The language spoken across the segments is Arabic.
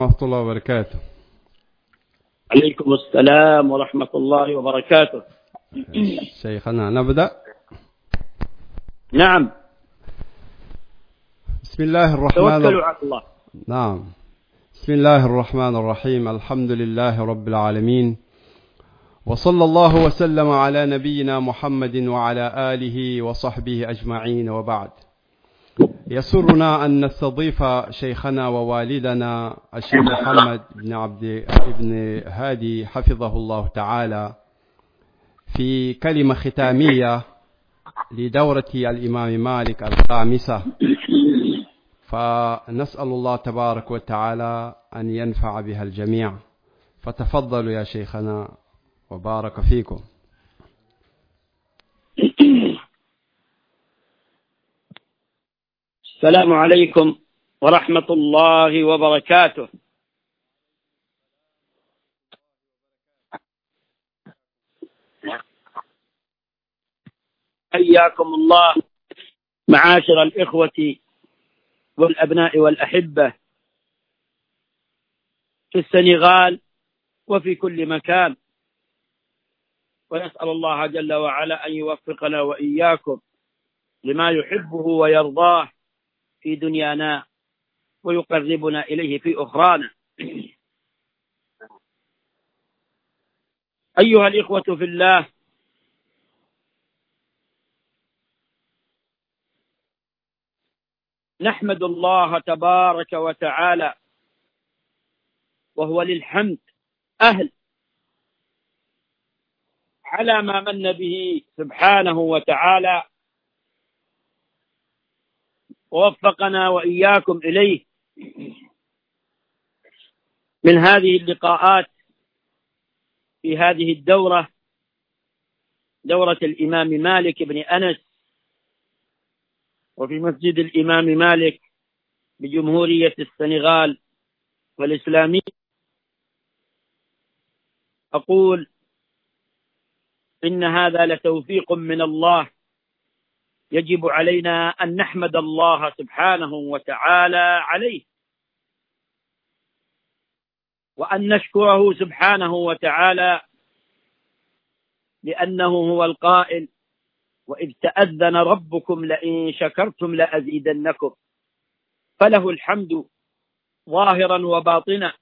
ورحمة الله وبركاته. عليكم السلام ورحمة الله وبركاته. شيخنا نبدأ. نعم. بسم الله الرحمن توكلوا على الله. نعم. بسم الله الرحمن الرحيم. الحمد لله رب العالمين، وصلى الله وسلم على نبينا محمد وعلى آله وصحبه أجمعين، وبعد. يسرنا أن نستضيف شيخنا ووالدنا الشيخ محمد بن هادي حفظه الله تعالى في كلمة ختامية لدورة الإمام مالك الخامسة، فنسأل الله تبارك وتعالى أن ينفع بها الجميع. فتفضلوا يا شيخنا وبارك فيكم. السلام عليكم ورحمة الله وبركاته. حياكم الله معاشر الإخوة والأبناء والأحبة في السنغال وفي كل مكان، ونسأل الله جل وعلا أن يوفقنا وإياكم لما يحبه ويرضاه في دنيانا ويقربنا إليه في أخرانا. أيها الإخوة في الله، نحمد الله تبارك وتعالى وهو للحمد أهل على ما من به سبحانه وتعالى ووفقنا وإياكم إليه من هذه اللقاءات في هذه الدورة، دورة الإمام مالك بن أنس، وفي مسجد الإمام مالك بجمهورية السنغال والإسلامية. أقول إن هذا لتوفيق من الله، يجب علينا أن نحمد الله سبحانه وتعالى عليه، وأن نشكره سبحانه وتعالى، لأنه هو القائل: وإذ تأذن ربكم لئن شكرتم لأزيدنكم. فله الحمد ظاهرا وباطنا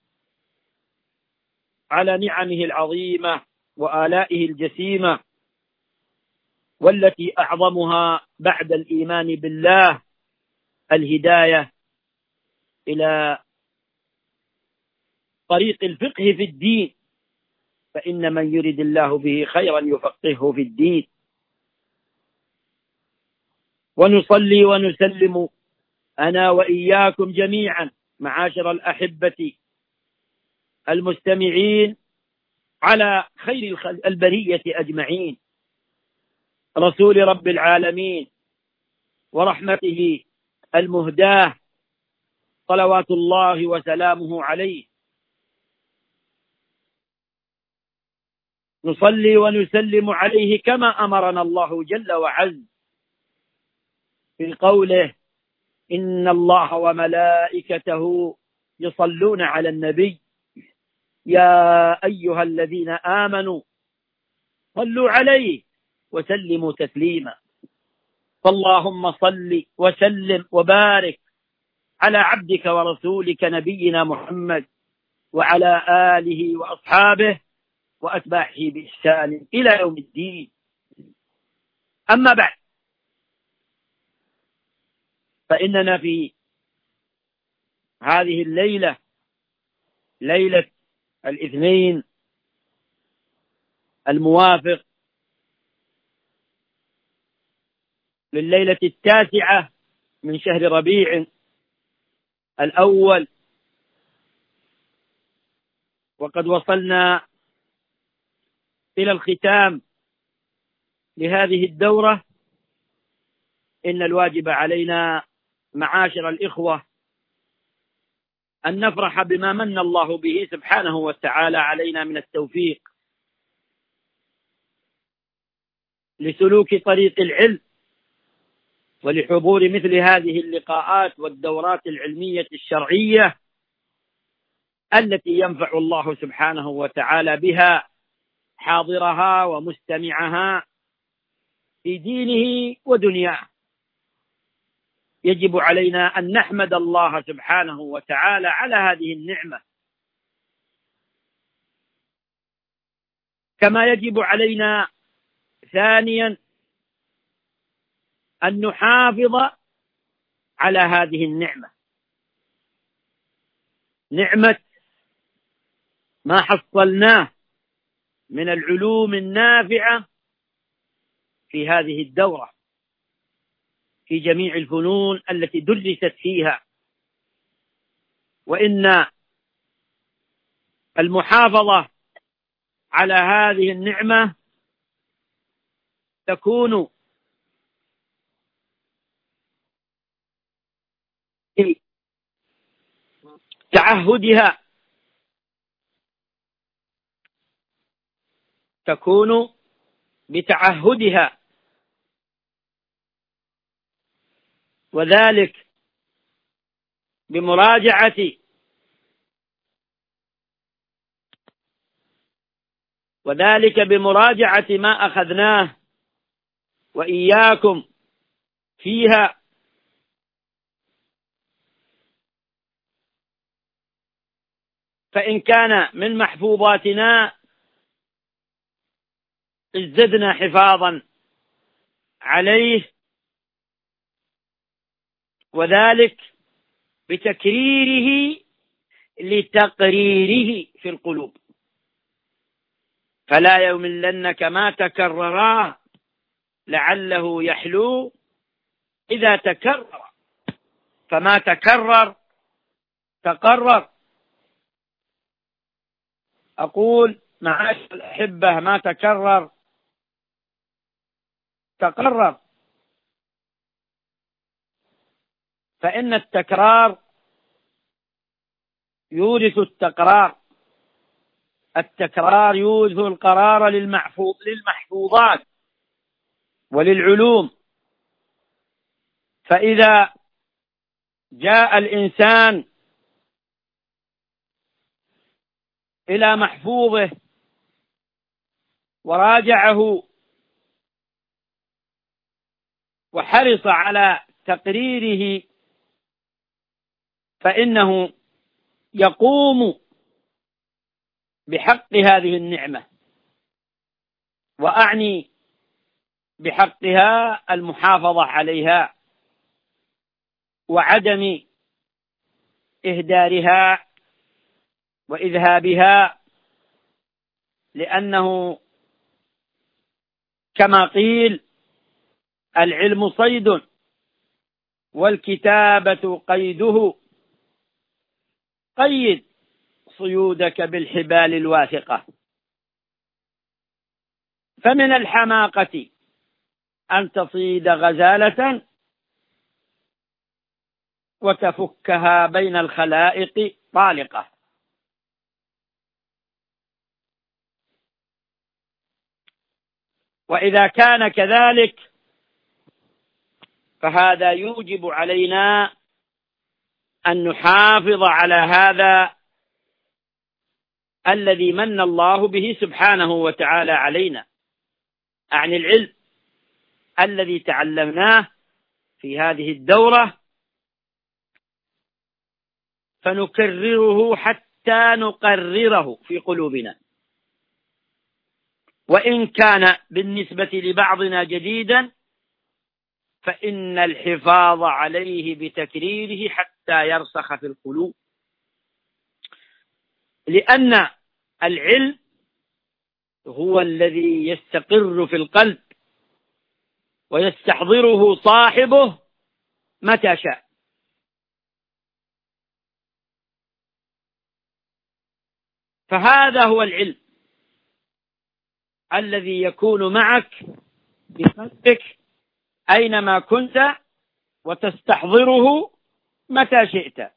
على نعمه العظيمة وآلائه الجسيمة، والتي أعظمها بعد الإيمان بالله الهداية إلى طريق الفقه في الدين، فإن من يرد الله به خيرا يفقهه في الدين. ونصلي ونسلم أنا وإياكم جميعا معاشر الأحبة المستمعين على خير البرية أجمعين، رسول رب العالمين ورحمته المهداة، صلوات الله وسلامه عليه. نصلي ونسلم عليه كما أمرنا الله جل وعز في قوله: إن الله وملائكته يصلون على النبي يا أيها الذين آمنوا صلوا عليه وسلموا تسليما. فاللهم صل وسلم وبارك على عبدك ورسولك نبينا محمد وعلى آله وأصحابه وأتباعه بإحسان إلى يوم الدين. أما بعد، فإننا في هذه الليلة، ليلة الاثنين الموافق لليلة 9 من شهر ربيع الأول، وقد وصلنا إلى الختام لهذه الدورة. إن الواجب علينا معاشر الإخوة أن نفرح بما من الله به سبحانه وتعالى علينا من التوفيق لسلوك طريق العلم، ولحضور مثل هذه اللقاءات والدورات العلمية الشرعية التي ينفع الله سبحانه وتعالى بها حاضرها ومستمعها في دينه ودنياه. يجب علينا أن نحمد الله سبحانه وتعالى على هذه النعمة، كما يجب علينا ثانيا أن نحافظ على هذه النعمة، نعمة ما حصلناه من العلوم النافعة في هذه الدورة في جميع الفنون التي درست فيها. وإن المحافظة على هذه النعمة تكون تعهدها، تكون بتعهدها، وذلك بمراجعة ما أخذناه وإياكم فيها، فإن كان من محفوظاتنا ازددنا حفاظا عليه، وذلك بتكريره لتقريره في القلوب. فلا يملنك ما تكررا لعله يحلو إذا تكرر، فما تكرر تقرر. أقول معاشر الأحبة ما تكرر تقرر، فإن التكرار يورث التقرار، التكرار يورث القرار للمحفوظات وللعلوم. فإذا جاء الإنسان إلى محفوظه وراجعه وحرص على تقريره، فإنه يقوم بحق هذه النعمة، وأعني بحقها المحافظة عليها وعدم إهدارها وإذهابها، لأنه كما قيل العلم صيد والكتابة قيده، قيد صيودك بالحبال الواثقة. فمن الحماقة أن تصيد غزالة وتفكها بين الخلائق طالقة. وإذا كان كذلك فهذا يوجب علينا أن نحافظ على هذا الذي من الله به سبحانه وتعالى علينا، عن العلم الذي تعلمناه في هذه الدورة، فنكرره حتى نقرره في قلوبنا، وإن كان بالنسبة لبعضنا جديدا فإن الحفاظ عليه بتكريره حتى يرسخ في القلوب، لأن العلم هو الذي يستقر في القلب ويستحضره صاحبه متى شاء. فهذا هو العلم الذي يكون معك في قلبك أينما كنت وتستحضره متى شئت.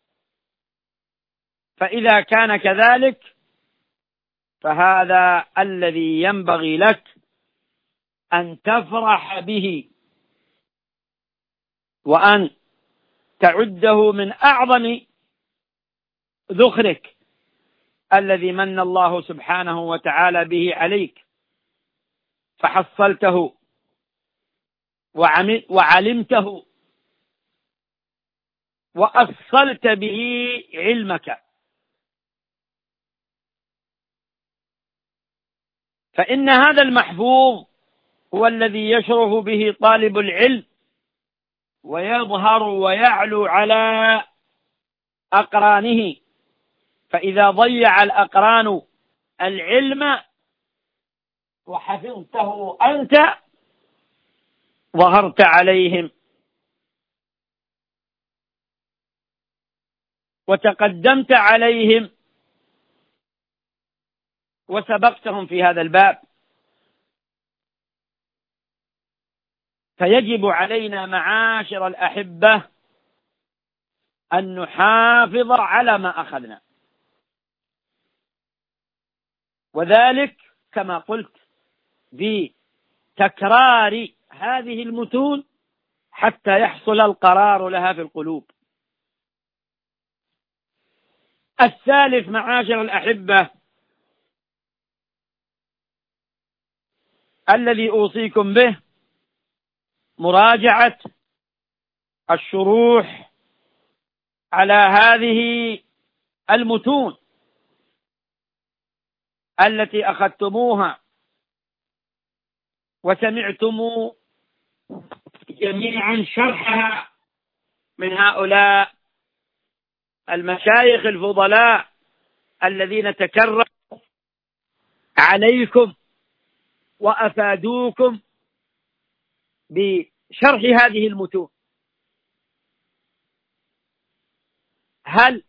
فإذا كان كذلك فهذا الذي ينبغي لك أن تفرح به، وأن تعده من أعظم ذخرك الذي من الله سبحانه وتعالى به عليك فحصلته وعلمته وأصلت به علمك، فإن هذا المحفوظ هو الذي يشرف به طالب العلم ويظهر ويعلو على أقرانه. فإذا ضيع الأقران العلم وحفظته أنت ظهرت عليهم وتقدمت عليهم وسبقتهم في هذا الباب. فيجب علينا معاشر الأحبة أن نحافظ على ما أخذنا، وذلك كما قلت بتكرار هذه المتون حتى يحصل القرار لها في القلوب. الثالث معاشر الأحبة الذي أوصيكم به مراجعة الشروح على هذه المتون التي أخذتموها وسمعتم جميعا شرحها من هؤلاء المشايخ الفضلاء الذين تكرموا عليكم وأفادوكم بشرح هذه المتون. هل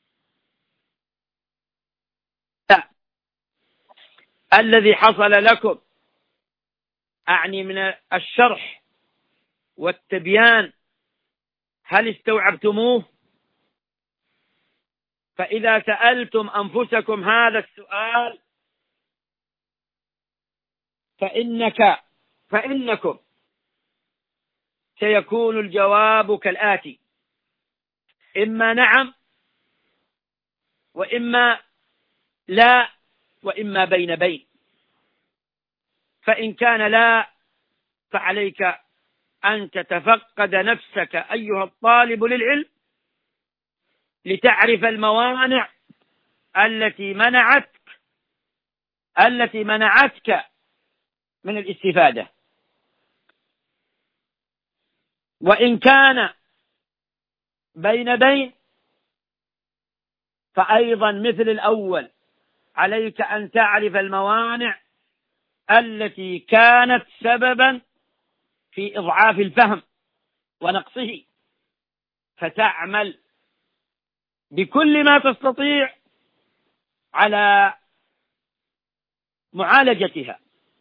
الذي حصل لكم أعني من الشرح والتبيان هل استوعبتموه؟ فإذا سألتم أنفسكم هذا السؤال فإنكم سيكون الجواب كالآتي: إما نعم، وإما لا، وإما بين. فإن كان لا فعليك أن تتفقد نفسك أيها الطالب للعلم لتعرف الموانع التي منعتك من الاستفادة. وإن كان بين فأيضا مثل الأول عليك أن تعرف الموانع التي كانت سببا في إضعاف الفهم ونقصه، فتعمل بكل ما تستطيع على معالجتها.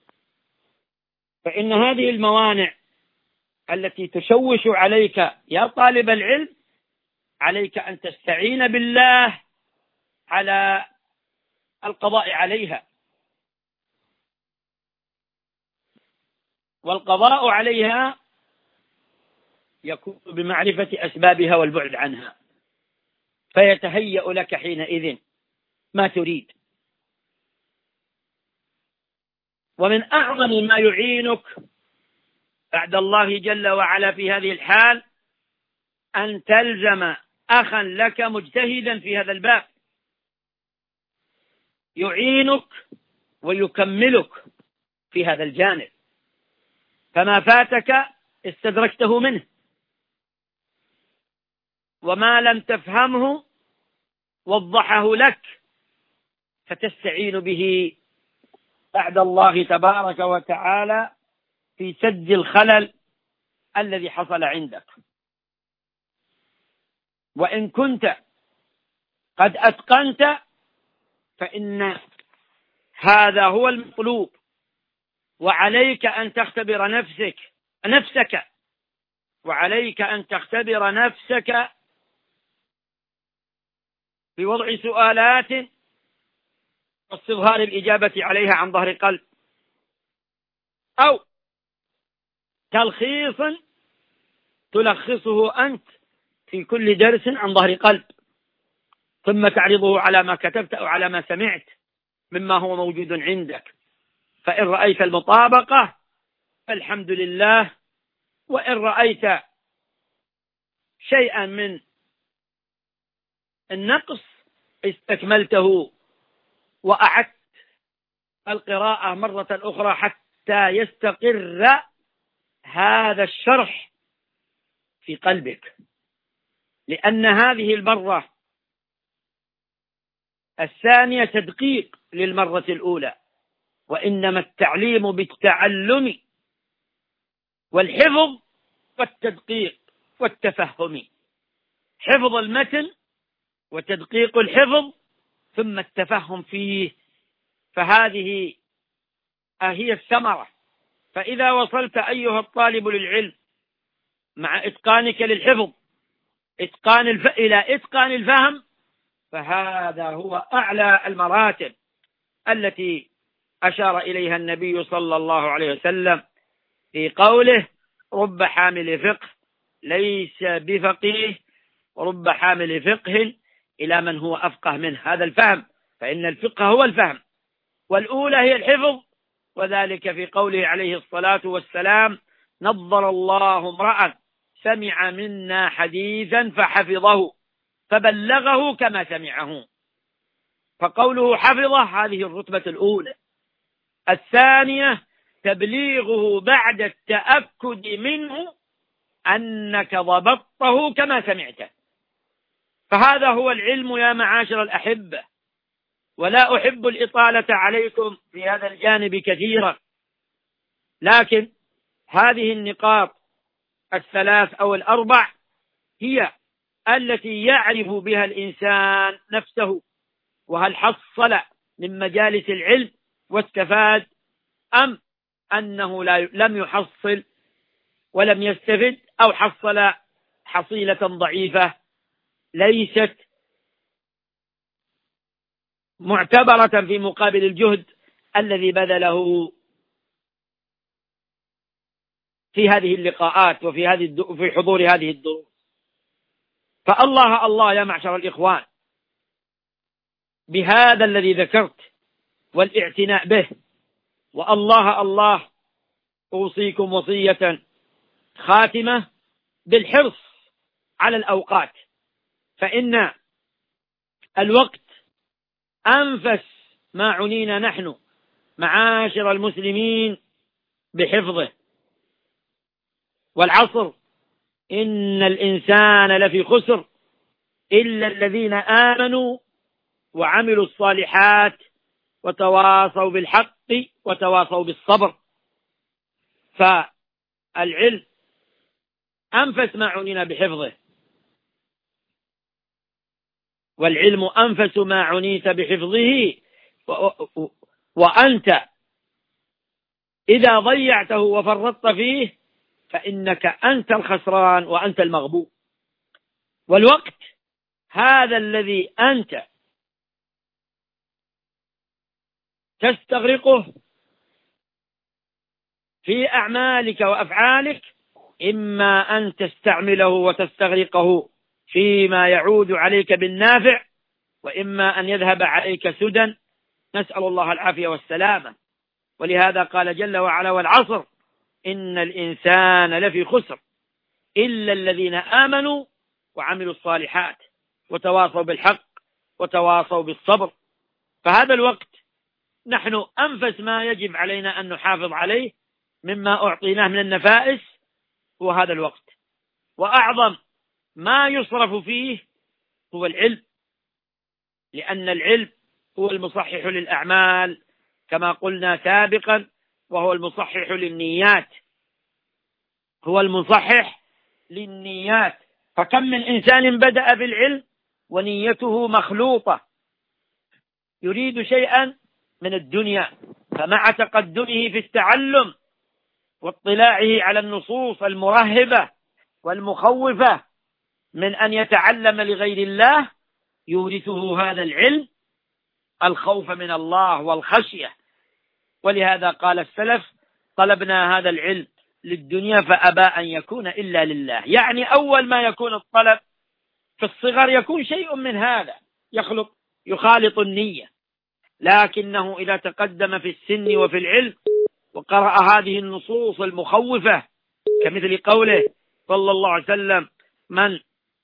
فإن هذه الموانع التي تشوش عليك يا طالب العلم عليك أن تستعين بالله على القضاء عليها، والقضاء عليها يكون بمعرفة أسبابها والبعد عنها، فيتهيأ لك حينئذ ما تريد. ومن أعظم ما يعينك بعد الله جل وعلا في هذه الحال أن تلزم أخا لك مجتهدا في هذا الباب يعينك ويكملك في هذا الجانب، فما فاتك استدركته منه، وما لم تفهمه وضحه لك، فتستعين به بعد الله تبارك وتعالى في سد الخلل الذي حصل عندك. وإن كنت قد أتقنت فإن هذا هو المطلوب، وعليك أن تختبر نفسك وعليك أن تختبر نفسك بوضع سؤالات واستظهار الإجابة عليها عن ظهر قلب، أو تلخيص تلخصه أنت في كل درس عن ظهر قلب. ثم تعرضه على ما كتبت أو على ما سمعت مما هو موجود عندك. فإن رأيت المطابقة فالحمد لله، وإن رأيت شيئا من النقص استكملته وأعدت القراءة مرة أخرى حتى يستقر هذا الشرح في قلبك، لأن هذه المرة الثانية تدقيق للمرة الأولى، وإنما التعليم بالتعلم والحفظ والتدقيق والتفهم. حفظ المتن وتدقيق الحفظ ثم التفهم فيه، فهذه هي الثمرة. فإذا وصلت أيها الطالب للعلم مع إتقانك للحفظ إلى إتقان الفهم، فهذا هو أعلى المراتب التي أشار إليها النبي صلى الله عليه وسلم في قوله: رب حامل فقه ليس بفقيه، ورب حامل فقه إلى من هو أفقه منه. هذا الفهم، فإن الفقه هو الفهم، والأولى هي الحفظ، وذلك في قوله عليه الصلاة والسلام: نظر الله امرأ سمع منا حديثا فحفظه فبلغه كما سمعه. فقوله حفظه هذه الرتبة الأولى. الثانية تبليغه بعد التأكد منه أنك ضبطته كما سمعته. فهذا هو العلم يا معاشر الأحبة، ولا أحب الإطالة عليكم في هذا الجانب كثيرا، لكن هذه النقاط الثلاث أو الأربع هي التي يعرف بها الإنسان نفسه، وهل حصل من مجالس العلم واستفاد، أم أنه لم يحصل ولم يستفد، أو حصل حصيلة ضعيفة ليست معتبرة في مقابل الجهد الذي بذله في هذه اللقاءات وفي حضور هذه الدروس. فالله الله يا معشر الإخوان بهذا الذي ذكرت والاعتناء به، والله الله أوصيكم وصية خاتمة بالحرص على الأوقات، فإن الوقت أنفس ما عنينا نحن معاشر المسلمين بحفظه. والعصر إن الإنسان لفي خسر إلا الذين آمنوا وعملوا الصالحات وتواصوا بالحق وتواصوا بالصبر. فالعلم أنفس ما عنينا بحفظه، والعلم أنفس ما عنيت بحفظه، وأنت إذا ضيعته وفرطت فيه فإنك أنت الخسران وأنت المغبون. والوقت هذا الذي أنت تستغرقه في أعمالك وأفعالك، إما أن تستعمله وتستغرقه فيما يعود عليك بالنافع، وإما أن يذهب عليك سدى، نسأل الله العافية والسلامة. ولهذا قال جل وعلا: والعصر إن الإنسان لفي خسر إلا الذين آمنوا وعملوا الصالحات وتواصوا بالحق وتواصوا بالصبر. فهذا الوقت نحن أنفس ما يجب علينا أن نحافظ عليه مما أعطيناه من النفائس هو هذا الوقت، وأعظم ما يصرف فيه هو العلم، لأن العلم هو المصحح للأعمال كما قلنا سابقا، وهو المصحح للنيات، هو المصحح للنيات. فكم من إنسان بدأ بالعلم ونيته مخلوطة، يريد شيئا من الدنيا، فمع تقدمه في التعلم واطلاعه على النصوص المرهبة والمخوفة من أن يتعلم لغير الله، يورثه هذا العلم الخوف من الله والخشية. ولهذا قال السلف: طلبنا هذا العلم للدنيا فأبى أن يكون إلا لله. يعني أول ما يكون الطلب في الصغر يكون شيء من هذا، يخالط النية، لكنه إذا تقدم في السن وفي العلم وقرأ هذه النصوص المخوفة كمثل قوله صلى الله عليه وسلم: من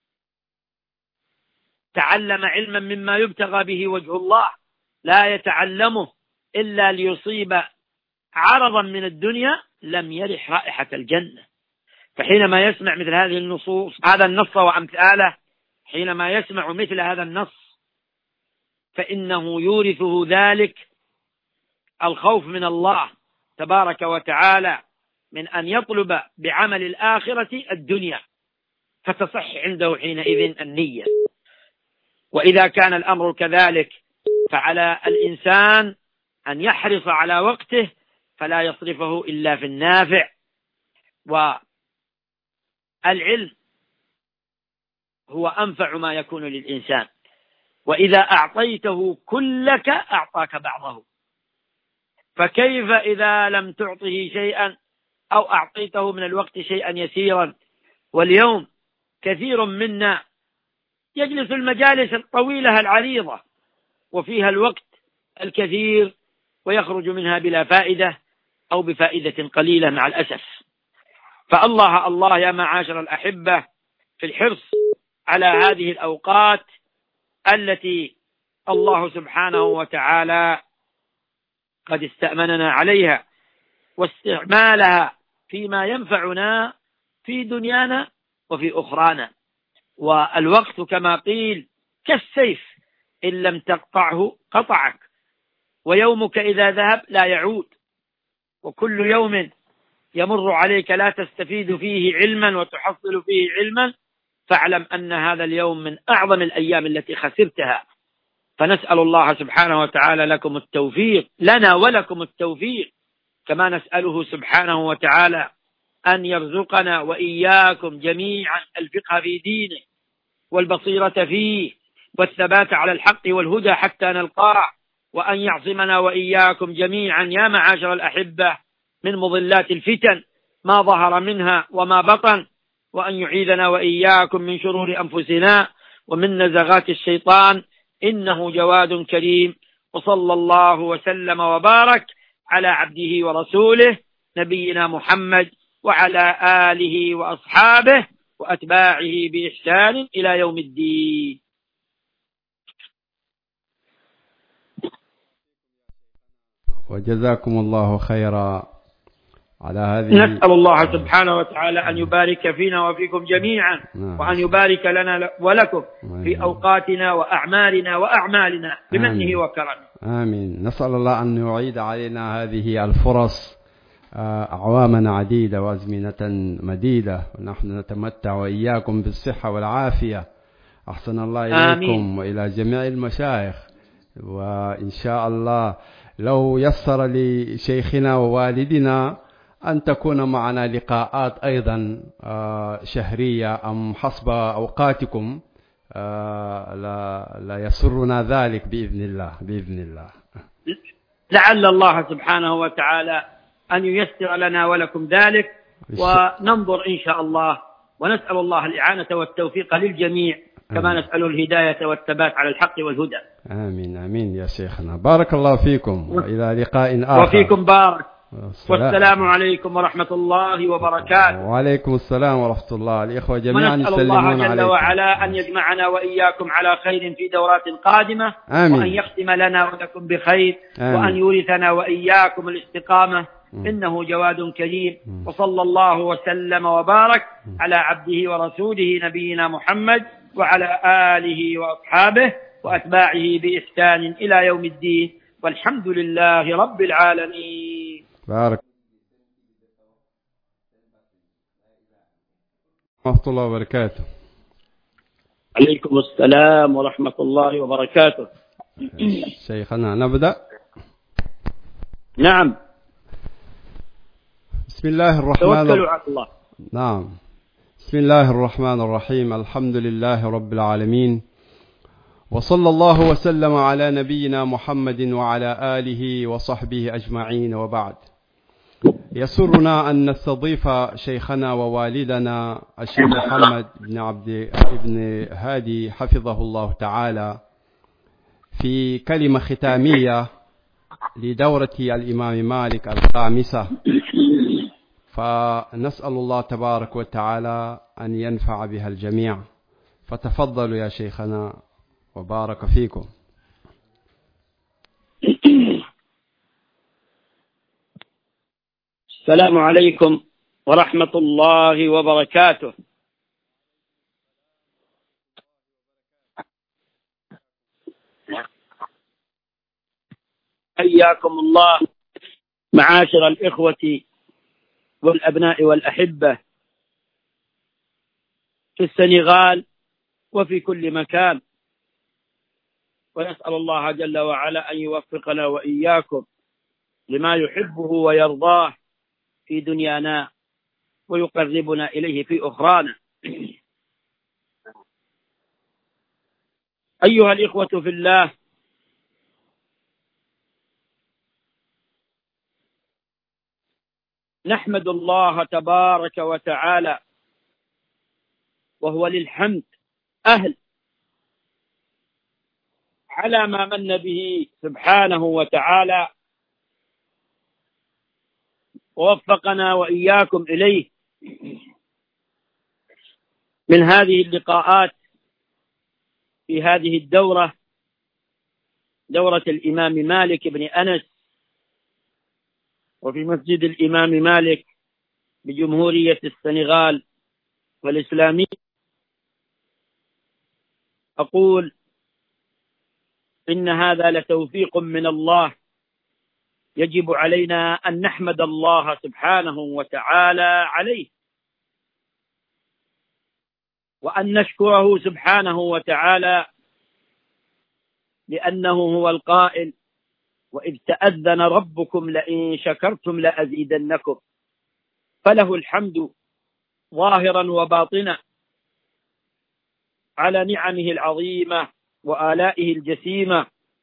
تعلم علما مما يبتغى به وجه الله لا يتعلمه إلا ليصيب عرضا من الدنيا لم يرح رائحة الجنة. فحينما يسمع مثل هذه النصوص، هذا النص وأمثاله، حينما يسمع مثل هذا النص فإنه يورثه ذلك الخوف من الله تبارك وتعالى من أن يطلب بعمل الآخرة الدنيا، فتصح عنده حينئذ النية. وإذا كان الأمر كذلك فعلى الإنسان أن يحرص على وقته فلا يصرفه إلا في النافع. والعلم هو أنفع ما يكون للإنسان، وإذا أعطيته كلك أعطاك بعضه، فكيف إذا لم تعطه شيئا أو أعطيته من الوقت شيئا يسيرا؟ واليوم كثير منا يجلس المجالس الطويلة العريضة وفيها الوقت الكثير ويخرج منها بلا فائدة أو بفائدة قليلة مع الأسف. فالله يا معاشر الأحبة في الحرص على هذه الأوقات التي الله سبحانه وتعالى قد استأمننا عليها، واستعمالها فيما ينفعنا في دنيانا وفي أخرانا. والوقت كما قيل كالسيف إن لم تقطعه قطعك، ويومك إذا ذهب لا يعود، وكل يوم يمر عليك لا تستفيد فيه علما وتحصل فيه علما فاعلم أن هذا اليوم من أعظم الأيام التي خسرتها. فنسأل الله سبحانه وتعالى لكم التوفيق، لنا ولكم التوفيق، كما نسأله سبحانه وتعالى أن يرزقنا وإياكم جميعا الفقه في دينه والبصيرة فيه والثبات على الحق والهدى حتى نلقاه، وأن يعصمنا وإياكم جميعا يا معاشر الأحبة من مضلات الفتن ما ظهر منها وما بطن، وأن يعيذنا وإياكم من شرور أنفسنا ومن نزغات الشيطان، إنه جواد كريم. وصلى الله وسلم وبارك على عبده ورسوله نبينا محمد وعلى آله وأصحابه وأتباعه بإحسان إلى يوم الدين. وجزاكم الله خيرا على هذه. نسأل الله سبحانه وتعالى أن يبارك فينا وفيكم جميعا، وأن يبارك لنا ولكم في أوقاتنا وأعمالنا وأعمالنا بمنه وكرمه. آمين. نسأل الله أن يعيد علينا هذه الفرص أعواما عديدة وأزمنة مديدة، ونحن نتمتع وإياكم بالصحة والعافية. أحسن الله إليكم وإلى جميع المشايخ. وإن شاء الله لو يسر لشيخنا ووالدنا أن تكون معنا لقاءات أيضا شهرية أم حسب أوقاتكم لا يسرنا ذلك بإذن الله. لعل الله سبحانه وتعالى أن ييسر لنا ولكم ذلك، وننظر إن شاء الله، ونسأل الله الإعانة والتوفيق للجميع، كما نسأل الهداية والثبات على الحق والهدى. آمين آمين يا شيخنا، بارك الله فيكم، وإلى لقاء آخر. وفيكم بارك. والسلام عليكم ورحمة الله وبركاته. وعليكم السلام ورحمة الله. الإخوة جميعا يسلمون عليكم. ونسأل الله جل وعلا أن يجمعنا وإياكم على خير في دورات قادمة. آمين. وأن يختم لنا ولكم بخير. آمين. وأن يورثنا وإياكم الاستقامة. إنه جواد كريم. وصلى الله وسلم وبارك على عبده ورسوله نبينا محمد وعلى آله وأصحابه وأتباعه بإحسان إلى يوم الدين، والحمد لله رب العالمين. بارك ورحمة الله وبركاته. عليكم السلام ورحمة الله وبركاته. شيخنا نبدأ. نعم. بسم الله الرحمن توكلوا على الله. نعم. بسم الله الرحمن الرحيم. الحمد لله رب العالمين، وصلى الله وسلم على نبينا محمد وعلى آله وصحبه أجمعين، وبعد. يسرنا أن نستضيف شيخنا ووالدنا الشيخ محمد بن هادي حفظه الله تعالى في كلمة ختامية لدورة الإمام مالك الخامسة، فنسأل الله تبارك وتعالى أن ينفع بها الجميع. فتفضلوا يا شيخنا وبارك فيكم. السلام عليكم ورحمة الله وبركاته. حياكم الله معاشر الإخوة والأبناء والأحبة في السنغال وفي كل مكان، ونسأل الله جل وعلا أن يوفقنا وإياكم لما يحبه ويرضاه في دنيانا ويقربنا إليه في أخرانا. أيها الإخوة في الله، نحمد الله تبارك وتعالى وهو للحمد أهل على ما من به سبحانه وتعالى ووفقنا وإياكم إليه من هذه اللقاءات في هذه الدورة، دورة الإمام مالك بن أنس، وفي مسجد الإمام مالك بجمهورية السنغال والإسلامية. أقول إن هذا لتوفيق من الله، يجب علينا أن نحمد الله سبحانه وتعالى عليه، وأن نشكره سبحانه وتعالى، لأنه هو القائل: وإذ تأذن ربكم لئن شكرتم لأزيدنكم. فله الحمد ظاهرا وباطنا على نعمه العظيمة وآلائه الجسيمة،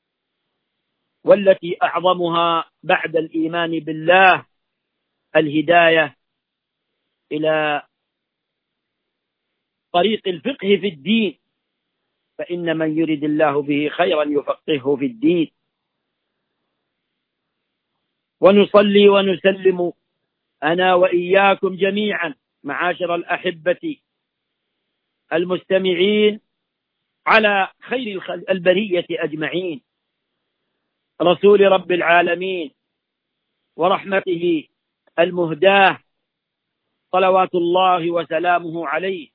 والتي أعظمها بعد الإيمان بالله الهداية إلى طريق الفقه في الدين، فإن من يرد الله به خيرا يفقهه في الدين. ونصلي ونسلم أنا وإياكم جميعا معاشر الأحبة المستمعين على خير البرية أجمعين، رسول رب العالمين ورحمته المهداة، صلوات الله وسلامه عليه.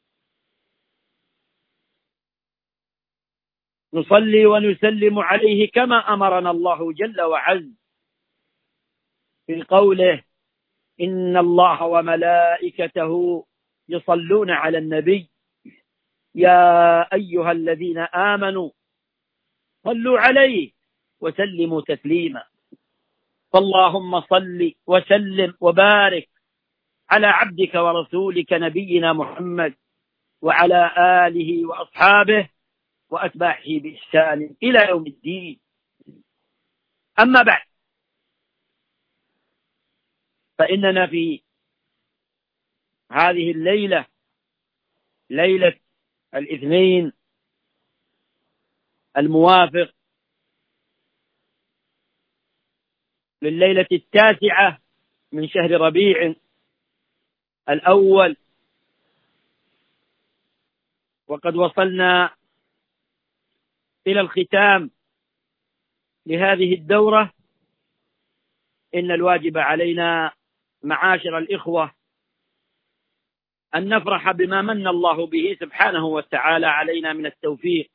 نصلي ونسلم عليه كما أمرنا الله جل وعز في قوله: إن الله وملائكته يصلون على النبي يا أيها الذين آمنوا صلوا عليه وسلموا تسليما. فاللهم صل وسلم وبارك على عبدك ورسولك نبينا محمد وعلى آله وأصحابه وأتباعه بإحسان إلى يوم الدين. أما بعد، فإننا في هذه الليلة، ليلة الاثنين الموافق لليلة 9 من شهر ربيع الأول، وقد وصلنا إلى الختام لهذه الدورة. إن الواجب علينا معاشر الإخوة أن نفرح بما من الله به سبحانه وتعالى علينا من التوفيق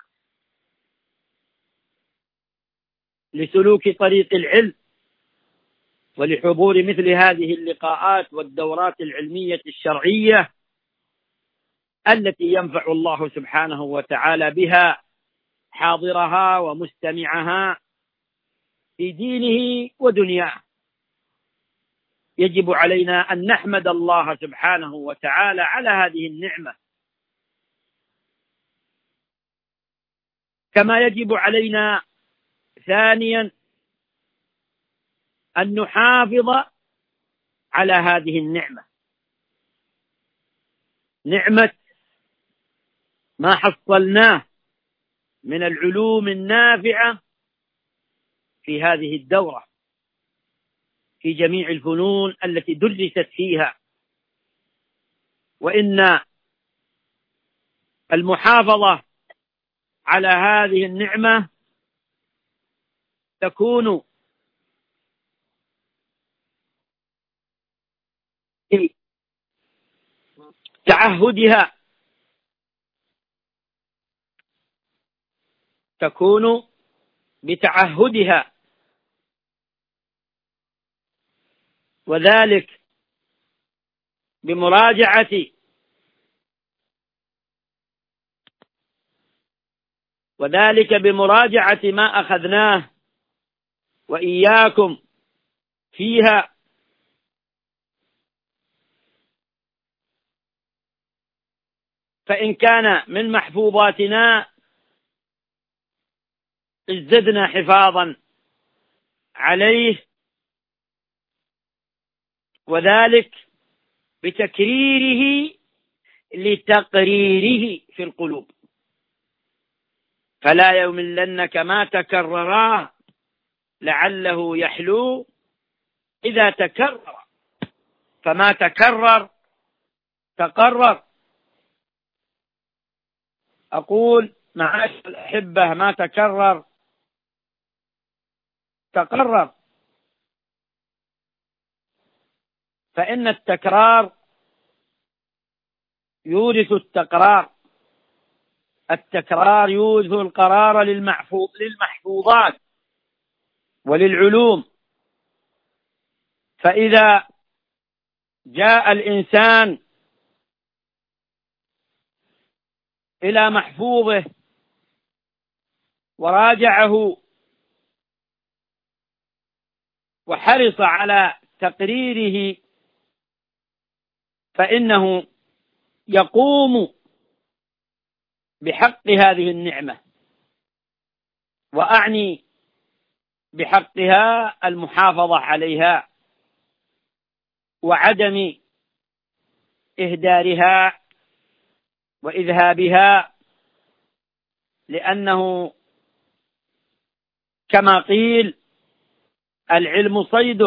لسلوك طريق العلم، ولحضور مثل هذه اللقاءات والدورات العلمية الشرعية التي ينفع الله سبحانه وتعالى بها حاضرها ومستمعها في دينه ودنياه. يجب علينا أن نحمد الله سبحانه وتعالى على هذه النعمة، كما يجب علينا ثانيا أن نحافظ على هذه النعمة، نعمة ما حصلناه من العلوم النافعة في هذه الدورة في جميع الفنون التي درست فيها. وإن المحافظة على هذه النعمة تكون تعهدها، تكون بتعهدها، وذلك بمراجعة ما أخذناه وإياكم فيها. فإن كان من محفوظاتنا ازددنا حفاظا عليه، وذلك بتكريره لتقريره في القلوب، فلا يملنك ما تكررا لعله يحلو إذا تكرر، فما تكرر تقرر. أقول معاشر الأحبة ما تكرر تقرر، فإن التكرار يورث التقرار، التكرار يورث القرار للمحفوظات وللعلوم. فإذا جاء الإنسان إلى محفوظه وراجعه وحرص على تقريره، فإنه يقوم بحق هذه النعمة، وأعني بحقها المحافظة عليها وعدم إهدارها وإذهابها، لأنه كما قيل العلم صيد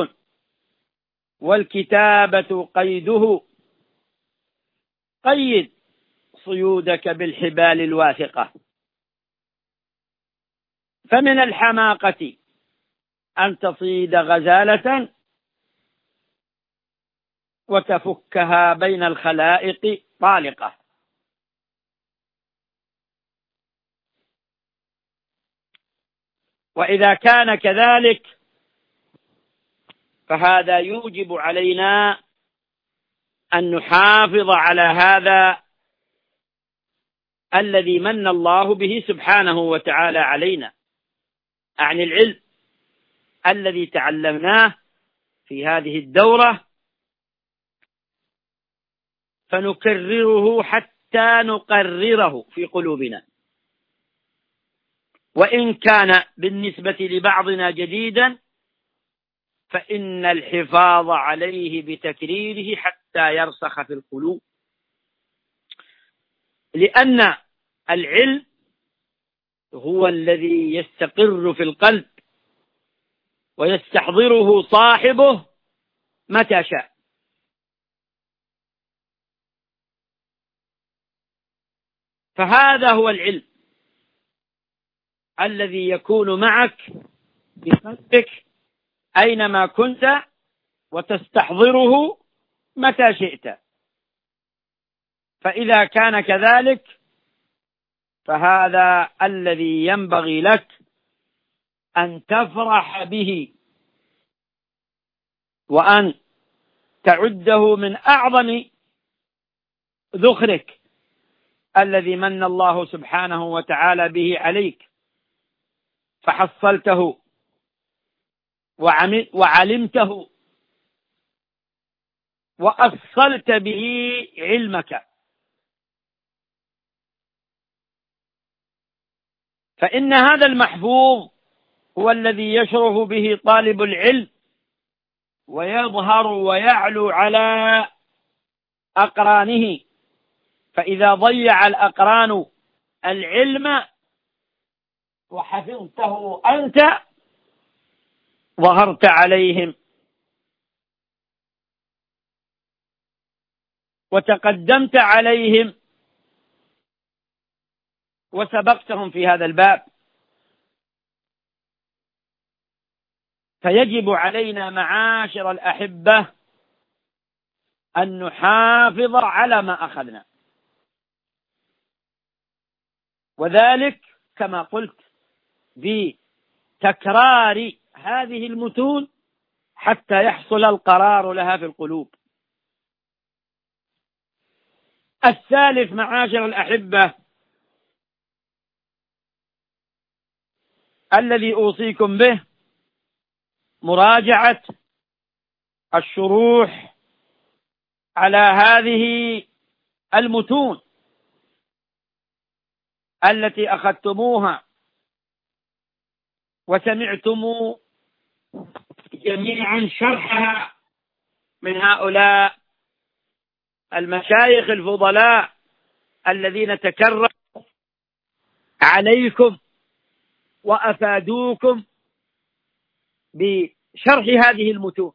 والكتابة قيده، قيد صيودك بالحبال الواثقة. فمن الحماقة أن تصيد غزالة وتفكها بين الخلائق طالقة. وإذا كان كذلك فهذا يوجب علينا أن نحافظ على هذا الذي من الله به سبحانه وتعالى علينا، عن العلم الذي تعلمناه في هذه الدورة، فنكرره حتى نقرره في قلوبنا، وإن كان بالنسبة لبعضنا جديدا فإن الحفاظ عليه بتكريره حتى يرسخ في القلوب، لأن العلم هو الذي يستقر في القلب ويستحضره صاحبه متى شاء. فهذا هو العلم الذي يكون معك بقلبك أينما كنت وتستحضره متى شئت. فإذا كان كذلك فهذا الذي ينبغي لك أن تفرح به، وأن تعده من أعظم ذخرك الذي من الله سبحانه وتعالى به عليك، فحصلته وعلمته وأصلت به علمك. فإن هذا المحفوظ هو الذي يشرف به طالب العلم ويظهر ويعلو على أقرانه. فإذا ضيع الأقران العلم وحفظته أنت ظهرت عليهم وتقدمت عليهم وسبقتهم في هذا الباب، فيجب علينا معاشر الأحبة أن نحافظ على ما أخذنا، وذلك كما قلت بتكرار هذه المتون حتى يحصل القرار لها في القلوب. الثالث معاشر الأحبة الذي أوصيكم به مراجعة الشروح على هذه المتون التي أخذتموها وسمعتم جميعا شرحها من هؤلاء المشايخ الفضلاء الذين تكرموا عليكم وأفادوكم بشرح هذه المتون.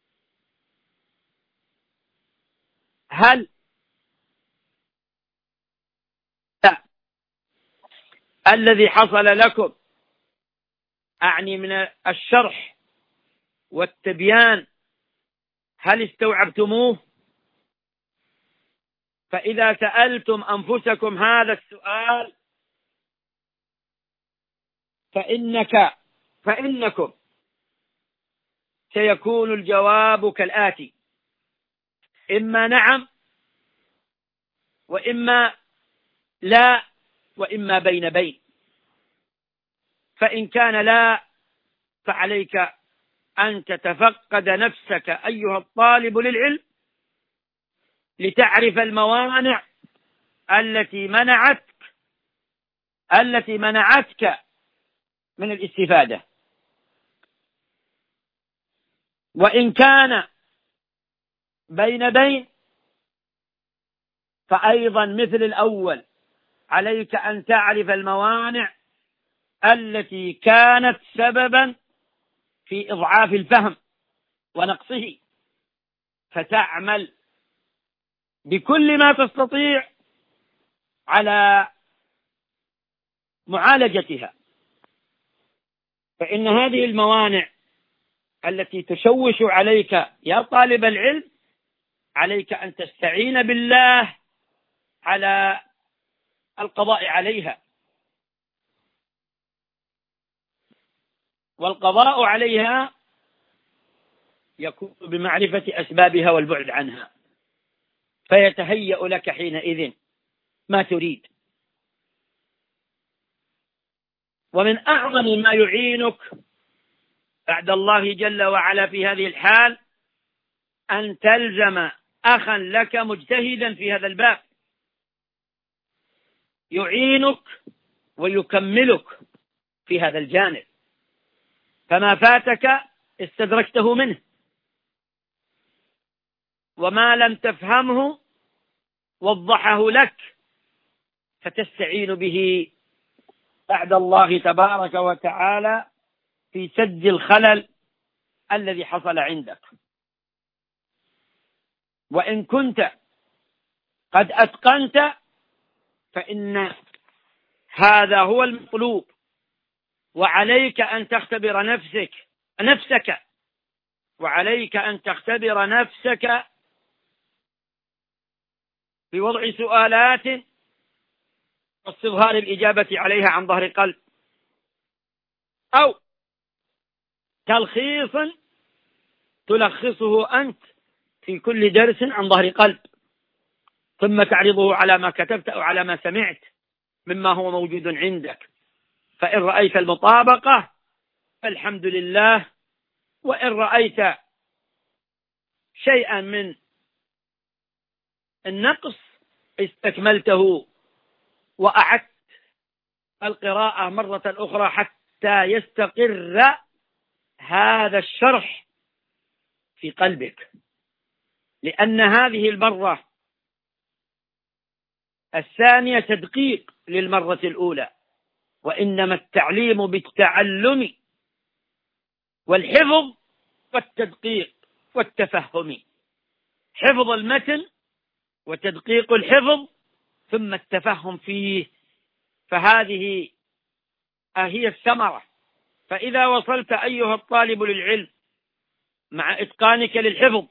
هل الذي حصل لكم أعني من الشرح والتبيان هل استوعبتموه؟ فإذا سألتم أنفسكم هذا السؤال فإنكم سيكون الجواب كالآتي: إما نعم، وإما لا، وإما بين بين. فإن كان لا فعليك أن تتفقد نفسك أيها الطالب للعلم لتعرف الموانع التي منعتك من الاستفادة. وإن كان بين بين فأيضا مثل الأول عليك أن تعرف الموانع التي كانت سببا في إضعاف الفهم ونقصه، فتعمل بكل ما تستطيع على معالجتها. فإن هذه الموانع التي تشوش عليك يا طالب العلم عليك أن تستعين بالله على القضاء عليها، والقضاء عليها يكون بمعرفة أسبابها والبعد عنها، فيتهيأ لك حينئذ ما تريد. ومن أعظم ما يعينك بعد الله جل وعلا في هذه الحال أن تلزم أخا لك مجتهدا في هذا الباب يعينك ويكملك في هذا الجانب، فما فاتك استدركته منه، وما لم تفهمه وضحه لك، فتستعين به بعد الله تبارك وتعالى في سد الخلل الذي حصل عندك. وإن كنت قد أتقنت فإن هذا هو المطلوب، وعليك أن تختبر نفسك وعليك أن تختبر نفسك بوضع سؤالات واستظهار الإجابة عليها عن ظهر قلب، أو تلخيص تلخصه أنت في كل درس عن ظهر قلب، ثم تعرضه على ما كتبت أو على ما سمعت مما هو موجود عندك. فإن رأيت المطابقة فالحمد لله، وإن رأيت شيئا من النقص استكملته وأعدت القراءة مرة أخرى حتى يستقر هذا الشرح في قلبك، لأن هذه المرة الثانية تدقيق للمرة الأولى، وإنما التعليم بالتعلم والحفظ والتدقيق والتفهم. حفظ المتن وتدقيق الحفظ ثم التفهم فيه، فهذه هي الثمرة. فإذا وصلت أيها الطالب للعلم مع إتقانك للحفظ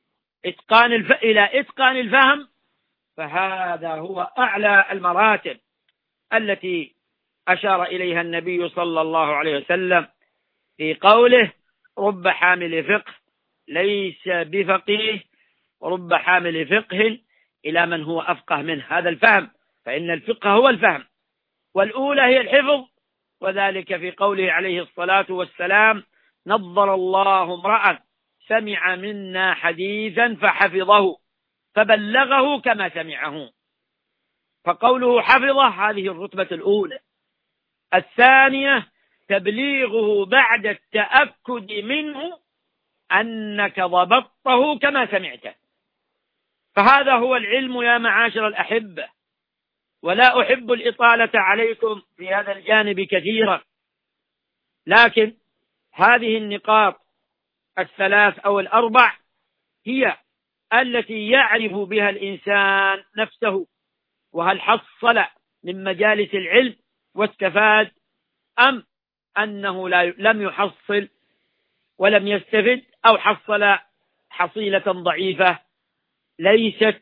إلى إتقان الفهم، فهذا هو أعلى المراتب التي أشار إليها النبي صلى الله عليه وسلم في قوله: رب حامل فقه ليس بفقيه، ورب حامل فقه إلى من هو أفقه منه. هذا الفهم، فإن الفقه هو الفهم، والأولى هي الحفظ، وذلك في قوله عليه الصلاة والسلام: نضر الله امرأ سمع منا حديثا فحفظه فبلغه كما سمعه. فقوله حفظه هذه الرتبة الأولى. الثانية تبليغه بعد التأكد منه أنك ضبطته كما سمعته. فهذا هو العلم يا معاشر الأحبة، ولا أحب الإطالة عليكم في هذا الجانب كثيرا، لكن هذه النقاط الثلاث أو الأربع هي التي يعرف بها الإنسان نفسه، وهل حصل من مجالس العلم واستفاد، أم أنه لم يحصل ولم يستفد، أو حصل حصيلة ضعيفة ليست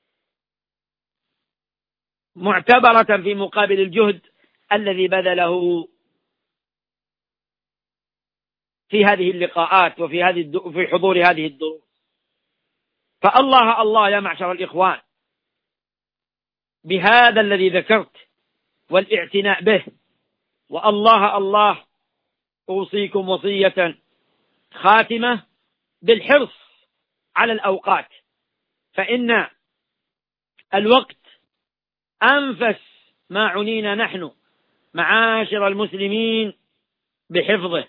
معتبرة في مقابل الجهد الذي بذله في هذه اللقاءات وفي حضور هذه الدروس. فالله الله يا معشر الإخوان بهذا الذي ذكرت والاعتناء به، والله الله أوصيكم وصية خاتمة بالحرص على الأوقات، فإن الوقت أنفس ما عنينا نحن معاشر المسلمين بحفظه.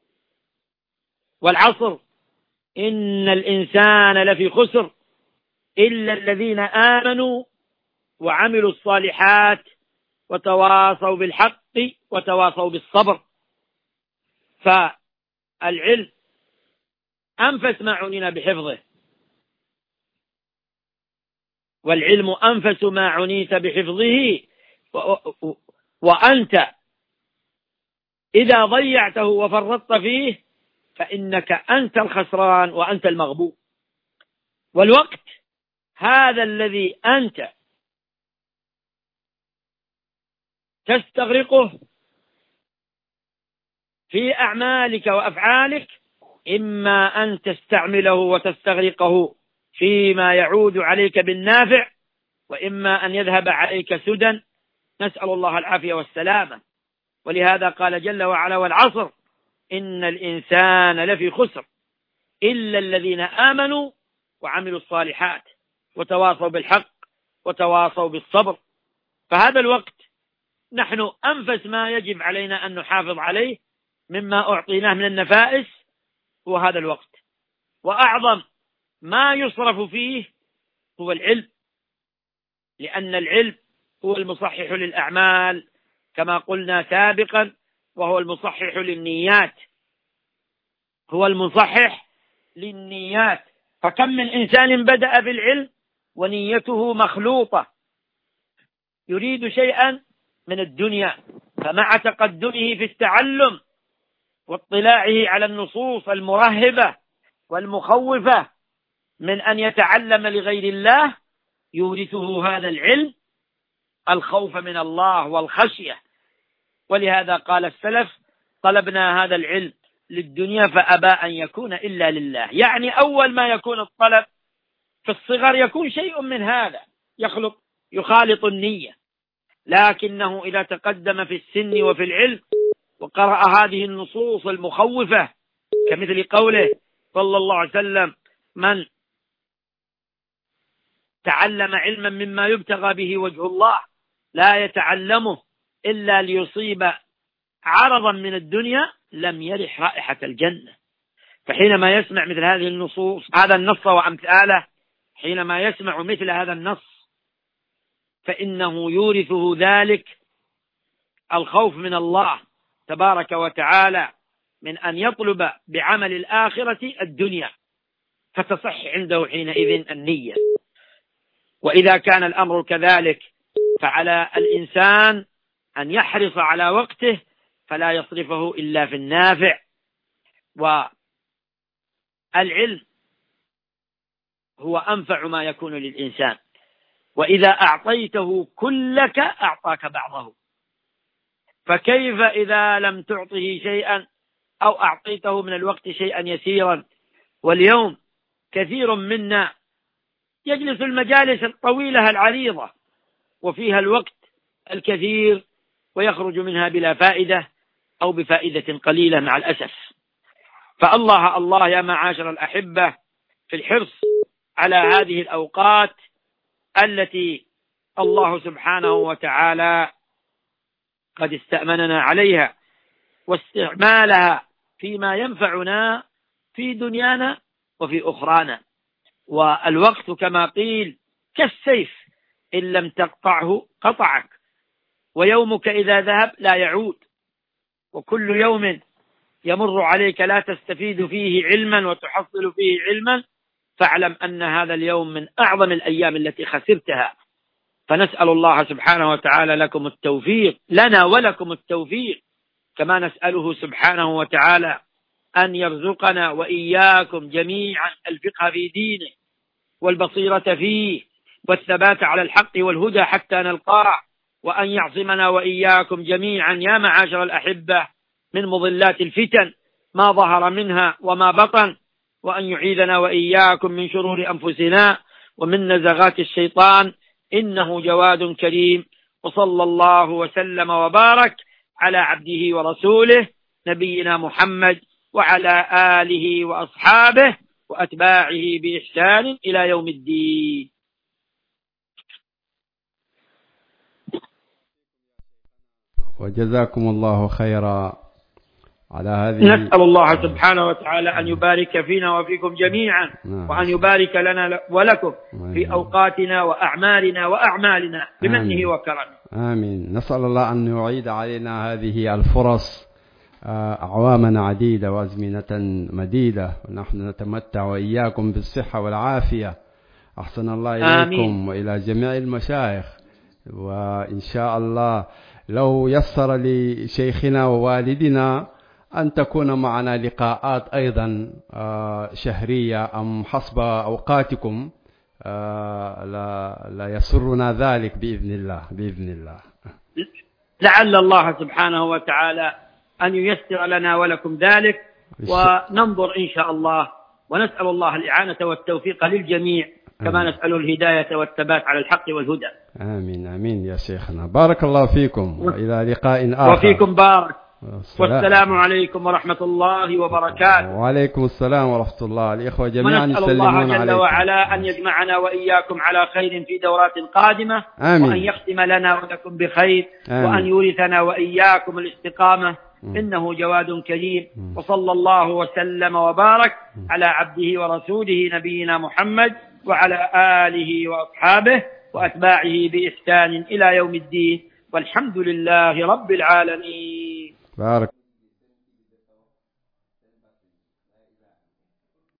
والعصر إن الإنسان لفي خسر إلا الذين آمنوا وعملوا الصالحات وتواصوا بالحق وتواصوا بالصبر. فالعلم أنفس ما عنينا بحفظه، والعلم أنفس ما عنيت بحفظه، وأنت إذا ضيعته وفرطت فيه فإنك أنت الخسران وأنت المغبون. والوقت هذا الذي أنت تستغرقه في أعمالك وأفعالك، إما أن تستعمله وتستغرقه فيما يعود عليك بالنافع، وإما أن يذهب عليك سدى، نسأل الله العافية والسلامة. ولهذا قال جل وعلا: والعصر إن الإنسان لفي خسر إلا الذين آمنوا وعملوا الصالحات وتواصوا بالحق وتواصوا بالصبر. فهذا الوقت نحن أنفس ما يجب علينا أن نحافظ عليه مما أعطيناه من النفائس هو هذا الوقت، وأعظم ما يصرف فيه هو العلم، لأن العلم هو المصحح للأعمال كما قلنا سابقا، وهو المصحح للنيات، هو المصحح للنيات. فكم من إنسان بدأ بالعلم ونيته مخلوطة، يريد شيئا من الدنيا، فمع تقدمه في التعلم واطلاعه على النصوص المرهبة والمخوفة من أن يتعلم لغير الله، يورثه هذا العلم الخوف من الله والخشية. ولهذا قال السلف: طلبنا هذا العلم للدنيا فأبى أن يكون إلا لله. يعني أول ما يكون الطلب في الصغر يكون شيء من هذا يخالط النية، لكنه إذا تقدم في السن وفي العلم وقرأ هذه النصوص المخوفة كمثل قوله صلى الله عليه وسلم: من تعلم علما مما يبتغى به وجه الله لا يتعلمه إلا ليصيب عرضا من الدنيا لم يرح رائحة الجنة. فحينما يسمع مثل هذه النصوص، هذا النص وأمثاله، حينما يسمع مثل هذا النص فإنه يورثه ذلك الخوف من الله تبارك وتعالى، من أن يطلب بعمل الآخرة الدنيا، فتصح عنده حينئذ النية. وإذا كان الأمر كذلك فعلى الإنسان أن يحرص على وقته فلا يصرفه إلا في النافع. والعلم هو أنفع ما يكون للإنسان، وإذا أعطيته كلك أعطاك بعضه، فكيف إذا لم تعطه شيئا أو أعطيته من الوقت شيئا يسيرا؟ واليوم كثير منا يجلس المجالس الطويلة العريضة وفيها الوقت الكثير ويخرج منها بلا فائدة أو بفائدة قليلة مع الأسف. فالله الله يا معاشر الأحبة في الحرص على هذه الأوقات التي الله سبحانه وتعالى قد استأمننا عليها، واستعمالها فيما ينفعنا في دنيانا وفي أخرانا. والوقت كما قيل كالسيف، إن لم تقطعه قطعك، ويومك إذا ذهب لا يعود، وكل يوم يمر عليك لا تستفيد فيه علما وتحصل فيه علما فاعلم أن هذا اليوم من أعظم الأيام التي خسرتها. فنسأل الله سبحانه وتعالى لكم التوفيق، لنا ولكم التوفيق، كما نسأله سبحانه وتعالى أن يرزقنا وإياكم جميعا الفقه في دينه والبصيرة فيه والثبات على الحق والهدى حتى نلقاه، وأن يعصمنا وإياكم جميعا يا معاشر الأحبة من مضلات الفتن ما ظهر منها وما بطن، وأن يعيذنا وإياكم من شرور أنفسنا ومن نزغات الشيطان، إنه جواد كريم. وصلى الله وسلم وبارك على عبده ورسوله نبينا محمد وعلى آله وأصحابه وأتباعه بإحسان إلى يوم الدين. وجزاكم الله خيرا على هذه. نسأل الله سبحانه وتعالى أن يبارك فينا وفيكم جميعا، وأن يبارك لنا ولكم في أوقاتنا وأعمالنا وأعمالنا بمنه وكرمه. آمين. نسأل الله أن يعيد علينا هذه الفرص أعواما عديدة وأزمنة مديدة، ونحن نتمتع وإياكم بالصحة والعافية. أحسن الله إليكم وإلى جميع المشايخ. وإن شاء الله لو يسر لشيخنا ووالدنا أن تكون معنا لقاءات أيضا شهرية أم حسب أوقاتكم لا يسرنا ذلك بإذن الله. بإذن الله لعل الله سبحانه وتعالى أن ييسر لنا ولكم ذلك، وننظر إن شاء الله، ونسأل الله الإعانة والتوفيق للجميع، كما نسأل الهداية والثبات على الحق والهدى. آمين آمين يا شيخنا، بارك الله فيكم، وإلى لقاء آخر. وفيكم بارك. والسلام عليكم ورحمة الله وبركاته. وعليكم السلام ورحمة الله. الإخوة جميعا يسلمون عليكم. ونسأل الله جل وعلا أن يجمعنا وإياكم على خير في دورات قادمة. آمين. وأن يختم لنا ولكم بخير. آمين. وأن يورثنا وإياكم الاستقامة. إنه جواد كريم. وصلى الله وسلم وبارك على عبده ورسوله نبينا محمد وعلى آله وأصحابه وأتباعه بإحسان إلى يوم الدين، والحمد لله رب العالمين. بارك.